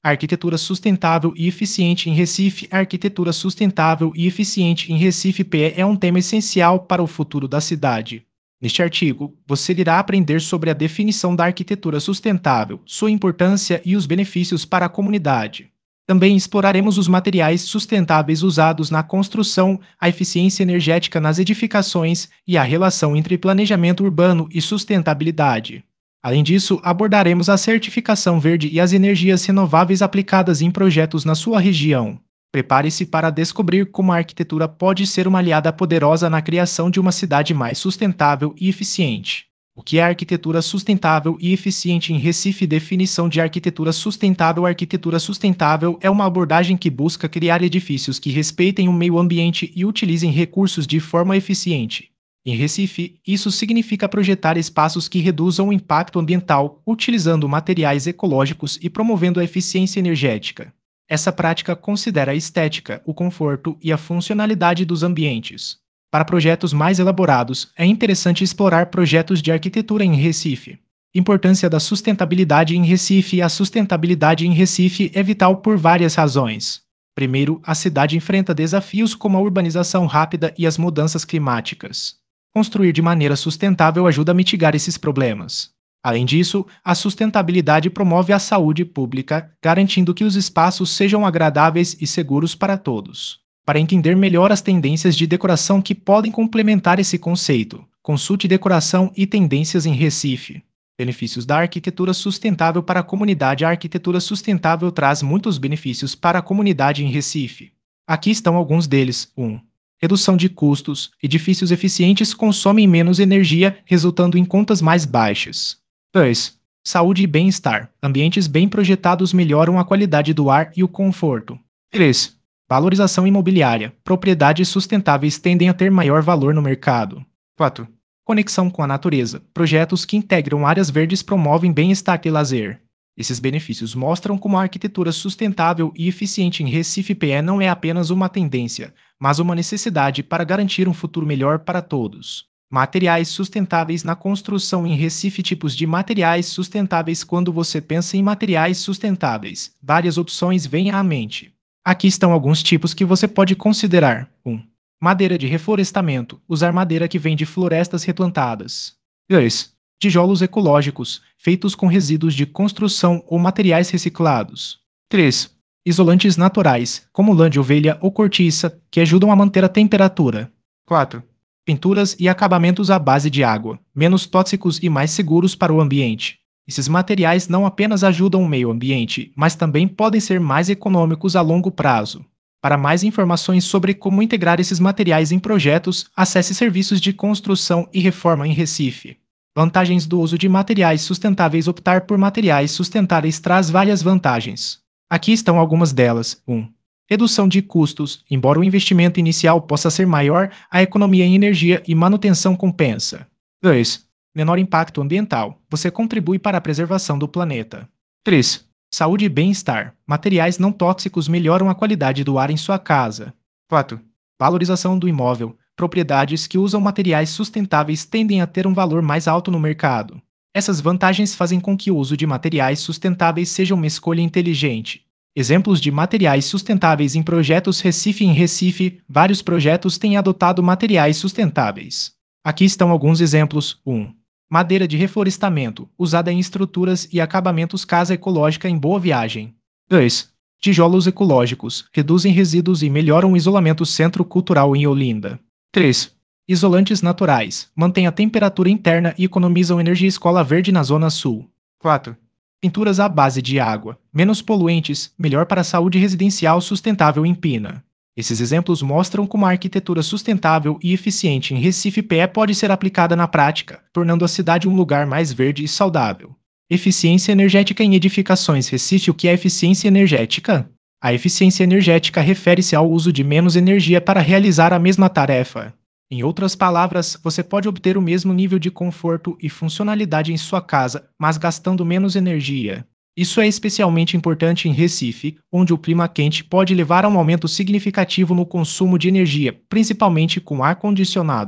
Arquitetura sustentável e eficiente em Recife. A arquitetura sustentável e eficiente em Recife PE é um tema essencial para o futuro da cidade. Neste artigo, você irá aprender sobre a definição da arquitetura sustentável, sua importância e os benefícios para a comunidade. Também exploraremos os materiais sustentáveis usados na construção, a eficiência energética nas edificações e a relação entre planejamento urbano e sustentabilidade. Além disso, abordaremos a certificação verde e as energias renováveis aplicadas em projetos na sua região. Prepare-se para descobrir como a arquitetura pode ser uma aliada poderosa na criação de uma cidade mais sustentável e eficiente. O que é arquitetura sustentável e eficiente em Recife? Definição de arquitetura sustentável. A arquitetura sustentável é uma abordagem que busca criar edifícios que respeitem o meio ambiente e utilizem recursos de forma eficiente. Em Recife, isso significa projetar espaços que reduzam o impacto ambiental, utilizando materiais ecológicos e promovendo a eficiência energética. Essa prática considera a estética, o conforto e a funcionalidade dos ambientes. Para projetos mais elaborados, é interessante explorar projetos de arquitetura em Recife. Importância da sustentabilidade em Recife. A sustentabilidade em Recife é vital por várias razões. Primeiro, a cidade enfrenta desafios como a urbanização rápida e as mudanças climáticas. Construir de maneira sustentável ajuda a mitigar esses problemas. Além disso, a sustentabilidade promove a saúde pública, garantindo que os espaços sejam agradáveis e seguros para todos. Para entender melhor as tendências de decoração que podem complementar esse conceito, consulte Decoração e Tendências em Recife. Benefícios da arquitetura sustentável para a comunidade. A arquitetura sustentável traz muitos benefícios para a comunidade em Recife. Aqui estão alguns deles. 1. Redução de custos. Edifícios eficientes consomem menos energia, resultando em contas mais baixas. 2. Saúde e bem-estar. Ambientes bem projetados melhoram a qualidade do ar e o conforto. 3. Valorização imobiliária. Propriedades sustentáveis tendem a ter maior valor no mercado. 4. Conexão com a natureza. Projetos que integram áreas verdes promovem bem-estar e lazer. Esses benefícios mostram como a arquitetura sustentável e eficiente em Recife PE não é apenas uma tendência, mas uma necessidade para garantir um futuro melhor para todos. Materiais sustentáveis na construção em Recife. Tipos de materiais sustentáveis. Quando você pensa em materiais sustentáveis, várias opções vêm à mente. Aqui estão alguns tipos que você pode considerar. 1. Madeira de reflorestamento. Usar madeira que vem de florestas replantadas. 2. Tijolos ecológicos, feitos com resíduos de construção ou materiais reciclados. 3. Isolantes naturais, como lã de ovelha ou cortiça, que ajudam a manter a temperatura. 4. Pinturas e acabamentos à base de água, menos tóxicos e mais seguros para o ambiente. Esses materiais não apenas ajudam o meio ambiente, mas também podem ser mais econômicos a longo prazo. Para mais informações sobre como integrar esses materiais em projetos, acesse Serviços de Construção e Reforma em Recife. Vantagens do uso de materiais sustentáveis. Optar por materiais sustentáveis traz várias vantagens. Aqui estão algumas delas. 1. Redução de custos. Embora o investimento inicial possa ser maior, a economia em energia e manutenção compensa. 2. Menor impacto ambiental. Você contribui para a preservação do planeta. 3. Saúde e bem-estar. Materiais não tóxicos melhoram a qualidade do ar em sua casa. 4. Valorização do imóvel. Propriedades que usam materiais sustentáveis tendem a ter um valor mais alto no mercado. Essas vantagens fazem com que o uso de materiais sustentáveis seja uma escolha inteligente. Exemplos de materiais sustentáveis em projetos Recife. Em Recife, vários projetos têm adotado materiais sustentáveis. Aqui estão alguns exemplos. 1. Madeira de reflorestamento, usada em estruturas e acabamentos. Casa ecológica em Boa Viagem. 2. Tijolos ecológicos, reduzem resíduos e melhoram o isolamento. Centro Cultural em Olinda. 3. Isolantes naturais, mantêm a temperatura interna e economizam energia. Escola Verde na Zona Sul. 4. Pinturas à base de água, menos poluentes, melhor para a saúde residencial. Sustentável em Pina. Esses exemplos mostram como a arquitetura sustentável e eficiente em Recife PE pode ser aplicada na prática, tornando a cidade um lugar mais verde e saudável. Eficiência energética em edificações. Recife. O que é eficiência energética? A eficiência energética refere-se ao uso de menos energia para realizar a mesma tarefa. Em outras palavras, você pode obter o mesmo nível de conforto e funcionalidade em sua casa, mas gastando menos energia. Isso é especialmente importante em Recife, onde o clima quente pode levar a um aumento significativo no consumo de energia, principalmente com ar-condicionado.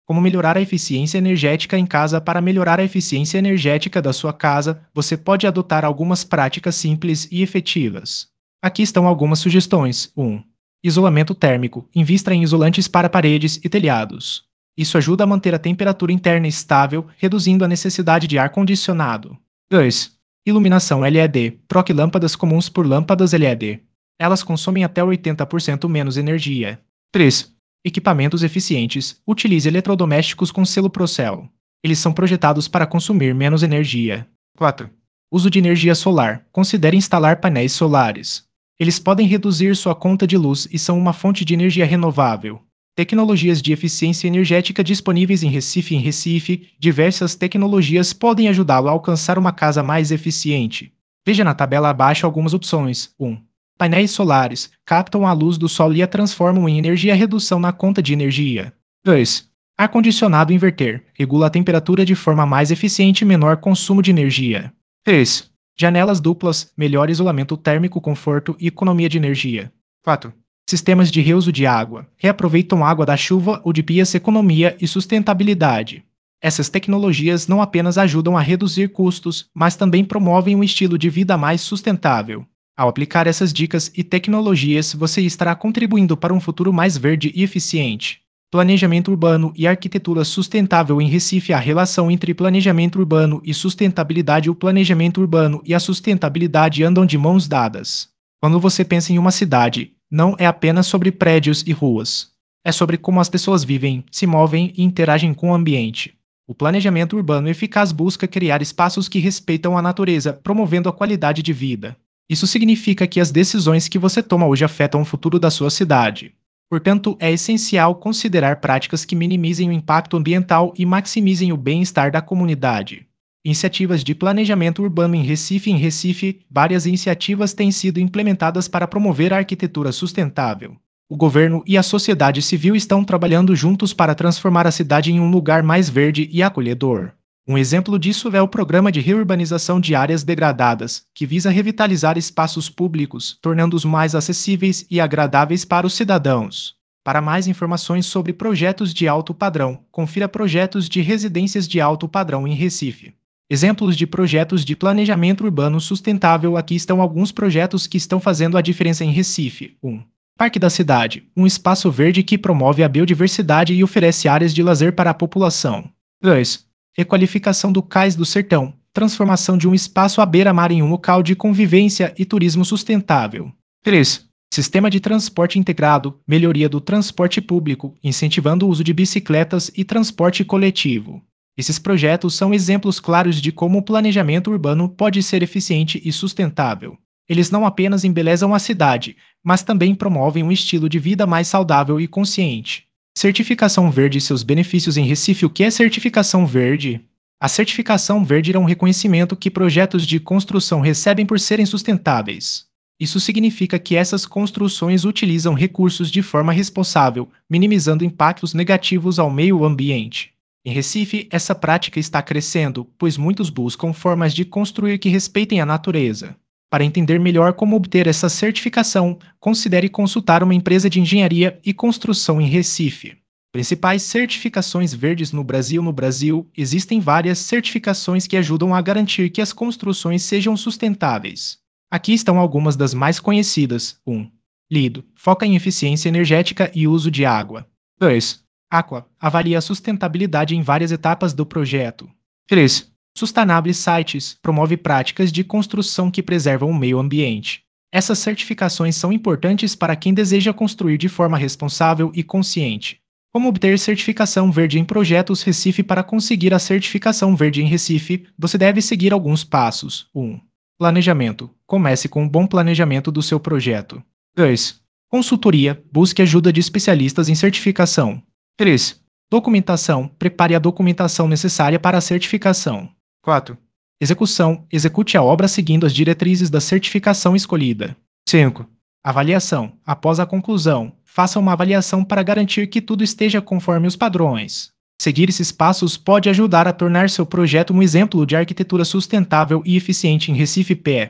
Como melhorar a eficiência energética em casa? Para melhorar a eficiência energética da sua casa, você pode adotar algumas práticas simples e efetivas. Aqui estão algumas sugestões. 1. Isolamento térmico. Invista em isolantes para paredes e telhados. Isso ajuda a manter a temperatura interna estável, reduzindo a necessidade de ar-condicionado. 2. Iluminação LED. Troque lâmpadas comuns por lâmpadas LED. Elas consomem até 80% menos energia. 3. Equipamentos eficientes. Utilize eletrodomésticos com selo Procel. Eles são projetados para consumir menos energia. 4. Uso de energia solar. Considere instalar painéis solares. Eles podem reduzir sua conta de luz e são uma fonte de energia renovável. Tecnologias de eficiência energética disponíveis em Recife. Em Recife, diversas tecnologias podem ajudá-lo a alcançar uma casa mais eficiente. Veja na tabela abaixo algumas opções. 1. Painéis solares captam a luz do sol e a transformam em energia. Redução na conta de energia. 2. Ar-condicionado inverter regula a temperatura de forma mais eficiente e menor consumo de energia. 3. Janelas duplas melhor isolamento térmico, conforto e economia de energia. 4. Sistemas de reuso de água reaproveitam água da chuva ou de pias. Economia e sustentabilidade. Essas tecnologias não apenas ajudam a reduzir custos, mas também promovem um estilo de vida mais sustentável. Ao aplicar essas dicas e tecnologias, você estará contribuindo para um futuro mais verde e eficiente. Planejamento urbano e arquitetura sustentável em Recife. A relação entre planejamento urbano e sustentabilidade. O planejamento urbano e a sustentabilidade andam de mãos dadas. Quando você pensa em uma cidade, não é apenas sobre prédios e ruas. É sobre como as pessoas vivem, se movem e interagem com o ambiente. O planejamento urbano eficaz busca criar espaços que respeitam a natureza, promovendo a qualidade de vida. Isso significa que as decisões que você toma hoje afetam o futuro da sua cidade. Portanto, é essencial considerar práticas que minimizem o impacto ambiental e maximizem o bem-estar da comunidade. Iniciativas de planejamento urbano em Recife. Em Recife, várias iniciativas têm sido implementadas para promover a arquitetura sustentável. O governo e a sociedade civil estão trabalhando juntos para transformar a cidade em um lugar mais verde e acolhedor. Um exemplo disso é o Programa de Reurbanização de Áreas Degradadas, que visa revitalizar espaços públicos, tornando-os mais acessíveis e agradáveis para os cidadãos. Para mais informações sobre projetos de alto padrão, confira projetos de residências de alto padrão em Recife. Exemplos de projetos de planejamento urbano sustentável. Aqui estão alguns projetos que estão fazendo a diferença em Recife. 1. Parque da Cidade, um espaço verde que promove a biodiversidade e oferece áreas de lazer para a população. 2. Requalificação do Cais do Sertão, transformação de um espaço à beira-mar em um local de convivência e turismo sustentável. 3. Sistema de transporte integrado, melhoria do transporte público, incentivando o uso de bicicletas e transporte coletivo. Esses projetos são exemplos claros de como o planejamento urbano pode ser eficiente e sustentável. Eles não apenas embelezam a cidade, mas também promovem um estilo de vida mais saudável e consciente. Certificação verde e seus benefícios em Recife. O que é certificação verde? A certificação verde é um reconhecimento que projetos de construção recebem por serem sustentáveis. Isso significa que essas construções utilizam recursos de forma responsável, minimizando impactos negativos ao meio ambiente. Em Recife, essa prática está crescendo, pois muitos buscam formas de construir que respeitem a natureza. Para entender melhor como obter essa certificação, considere consultar uma empresa de engenharia e construção em Recife. Principais certificações verdes no Brasil. No Brasil, existem várias certificações que ajudam a garantir que as construções sejam sustentáveis. Aqui estão algumas das mais conhecidas. 1. LEED, foca em eficiência energética e uso de água. 2. Aqua, avalia a sustentabilidade em várias etapas do projeto. 3. Sustainable Sites, promove práticas de construção que preservam o meio ambiente. Essas certificações são importantes para quem deseja construir de forma responsável e consciente. Como obter certificação verde em projetos Recife? Para conseguir a certificação verde em Recife, você deve seguir alguns passos. 1. Planejamento. Comece com um bom planejamento do seu projeto. 2. Consultoria. Busque ajuda de especialistas em certificação. 3. Documentação. Prepare a documentação necessária para a certificação. 4. Execução. Execute a obra seguindo as diretrizes da certificação escolhida. 5. Avaliação. Após a conclusão, faça uma avaliação para garantir que tudo esteja conforme os padrões. Seguir esses passos pode ajudar a tornar seu projeto um exemplo de arquitetura sustentável e eficiente em Recife.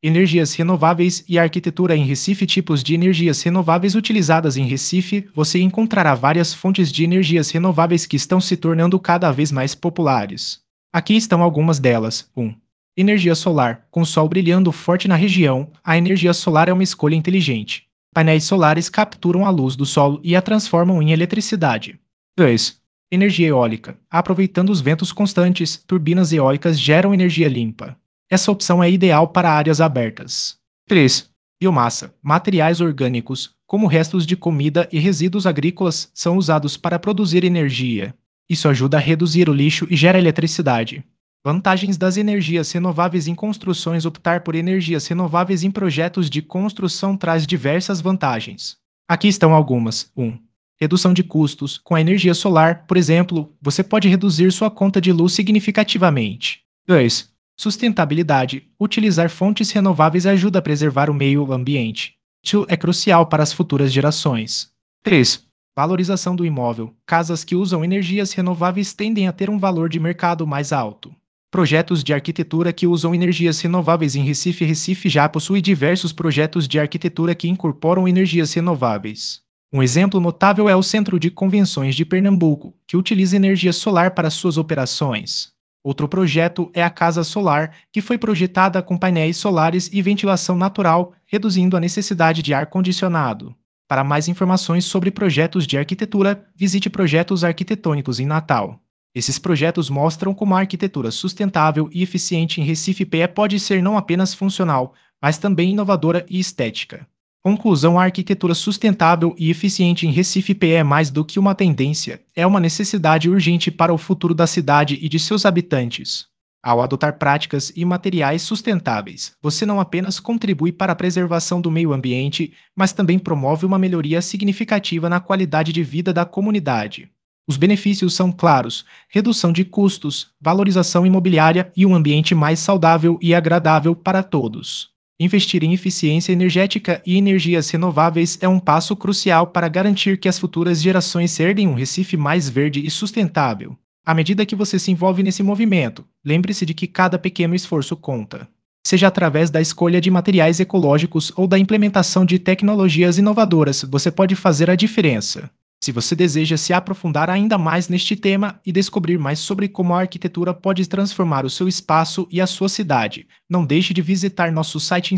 Energias renováveis e arquitetura em Recife. Tipos de energias renováveis utilizadas em Recife. Você encontrará várias fontes de energias renováveis que estão se tornando cada vez mais populares. Aqui estão algumas delas. 1. Energia solar. Com o sol brilhando forte na região, a energia solar é uma escolha inteligente. Painéis solares capturam a luz do sol e a transformam em eletricidade. 2. Energia eólica. Aproveitando os ventos constantes, turbinas eólicas geram energia limpa. Essa opção é ideal para áreas abertas. 3. Biomassa. Materiais orgânicos, como restos de comida e resíduos agrícolas, são usados para produzir energia. Isso ajuda a reduzir o lixo e gera eletricidade. Vantagens das energias renováveis em construções. Optar por energias renováveis em projetos de construção traz diversas vantagens. Aqui estão algumas. 1. Redução de custos. Com a energia solar, por exemplo, você pode reduzir sua conta de luz significativamente. 2. Sustentabilidade. Utilizar fontes renováveis ajuda a preservar o meio ambiente. Isso é crucial para as futuras gerações. 3. Valorização do imóvel. Casas que usam energias renováveis tendem a ter um valor de mercado mais alto. Projetos de arquitetura que usam energias renováveis em Recife. Recife já possui diversos projetos de arquitetura que incorporam energias renováveis. Um exemplo notável é o Centro de Convenções de Pernambuco, que utiliza energia solar para suas operações. Outro projeto é a Casa Solar, que foi projetada com painéis solares e ventilação natural, reduzindo a necessidade de ar-condicionado. Para mais informações sobre projetos de arquitetura, visite Projetos Arquitetônicos em Natal. Esses projetos mostram como a arquitetura sustentável e eficiente em Recife PE pode ser não apenas funcional, mas também inovadora e estética. Conclusão: a arquitetura sustentável e eficiente em Recife PE é mais do que uma tendência, é uma necessidade urgente para o futuro da cidade e de seus habitantes. Ao adotar práticas e materiais sustentáveis, você não apenas contribui para a preservação do meio ambiente, mas também promove uma melhoria significativa na qualidade de vida da comunidade. Os benefícios são claros: redução de custos, valorização imobiliária e um ambiente mais saudável e agradável para todos. Investir em eficiência energética e energias renováveis é um passo crucial para garantir que as futuras gerações herdem um Recife mais verde e sustentável. À medida que você se envolve nesse movimento, lembre-se de que cada pequeno esforço conta. Seja através da escolha de materiais ecológicos ou da implementação de tecnologias inovadoras, você pode fazer a diferença. Se você deseja se aprofundar ainda mais neste tema e descobrir mais sobre como a arquitetura pode transformar o seu espaço e a sua cidade, não deixe de visitar nosso site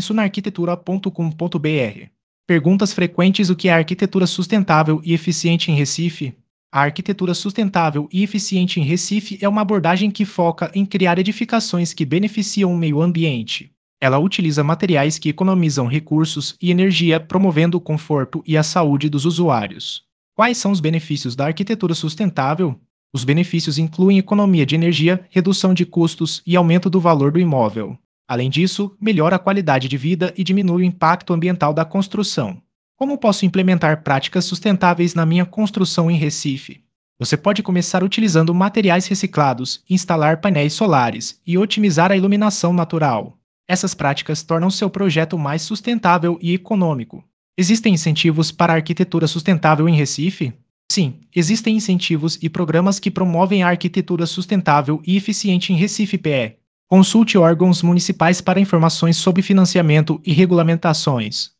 insunarquitetura.com.br. Perguntas frequentes: o que é arquitetura sustentável e eficiente em Recife? A arquitetura sustentável e eficiente em Recife é uma abordagem que foca em criar edificações que beneficiam o meio ambiente. Ela utiliza materiais que economizam recursos e energia, promovendo o conforto e a saúde dos usuários. Quais são os benefícios da arquitetura sustentável? Os benefícios incluem economia de energia, redução de custos e aumento do valor do imóvel. Além disso, melhora a qualidade de vida e diminui o impacto ambiental da construção. Como posso implementar práticas sustentáveis na minha construção em Recife? Você pode começar utilizando materiais reciclados, instalar painéis solares e otimizar a iluminação natural. Essas práticas tornam seu projeto mais sustentável e econômico. Existem incentivos para a arquitetura sustentável em Recife? Sim, existem incentivos e programas que promovem a arquitetura sustentável e eficiente em Recife PE. Consulte órgãos municipais para informações sobre financiamento e regulamentações.